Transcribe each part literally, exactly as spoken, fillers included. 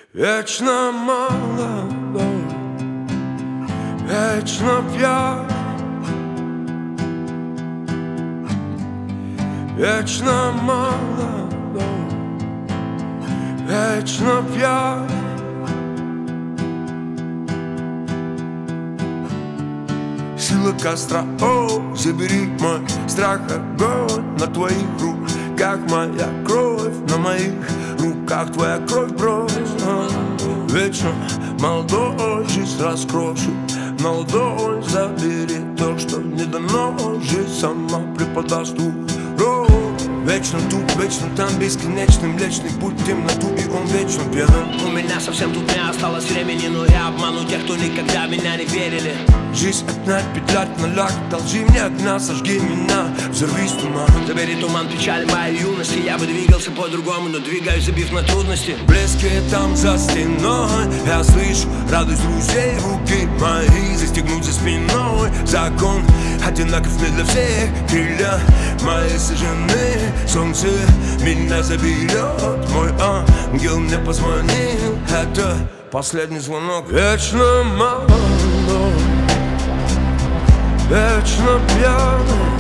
Вечно молодой, вечно пьяный, вечно молодой, вечно пьяный. Сила костра, о, забери мой страх, огонь на твоих руках, как моя кровь на моих руках, твоя кровь брось. Вечно молодой, жизнь раскрошу, молодой, забери то, что не дано, жизнь сама преподаст урок. Вечно тут, вечно там, бесконечный млечный путь в темноту, и он вечно пьян. У меня совсем тут не осталось времени, но я обману тех, кто никогда меня не верили. Жизнь отнять, петлять на лак, должи мне огня, сожги меня, взорвись туман. Забери туман печали моей юности, я бы двигался по-другому, но двигаюсь, забив на трудности. Блески там за стеной, я слышу радость друзей, руки мои застегнуть за спиной. Закон одинаков не для всех, крылья мои сожжены, солнце меня заберет, мой ангел мне позвонил, это последний звонок. Вечно молодой, вечно пьяный,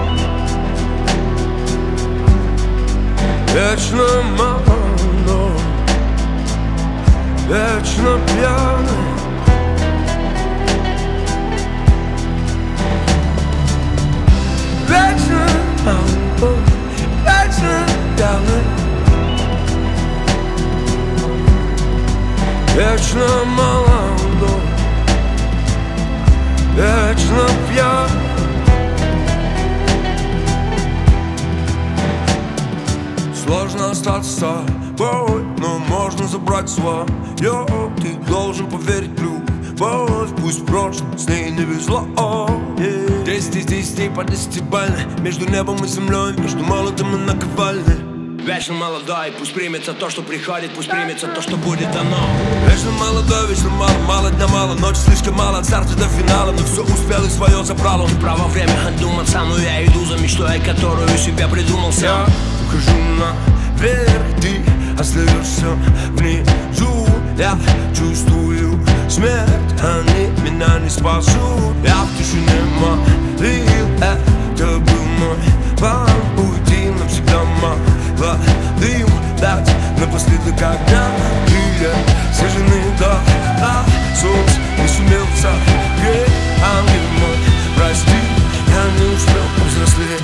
вечно молодой, вечно пьяный. Вечно молодой, вечно пьяный, вечно молодой, вечно пьяный. Сложно остаться с тобой, но можно забрать свое. Ты должен поверить в любовь, пусть в прошлом с ней не везло. Yeah. Десять из десяти по десятибалльной, между небом и землей, между молотом и наковальней. Вечно молодой, пусть примется то, что приходит, пусть примется то, что будет дано. Вечно молодой, вечно мало, мало дня мало, ночи слишком мало, от старта до финала, но все успел и свое забрал. Право время отдуматься, но я иду за мечтой, которую себе придумал сам. Я ухожу наверх, ты остаешься внизу. Я чувствую смерть, они меня не спасут. Я в тишине молил, это был мой план, уйти навсегда молодым, дать напоследок огня. Крылья сожжены до а, солнце не сумел согреть. Ангел мой, прости, я не успел повзрослеть.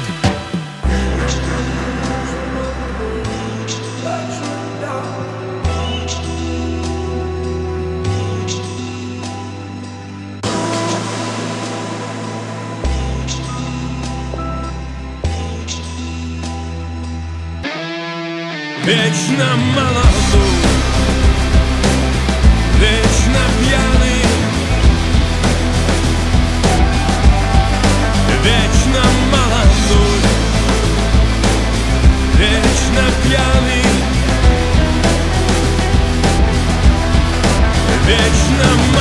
Вечно молодой, вечно пьяный, вечно молодой, вечно пьяный, вечно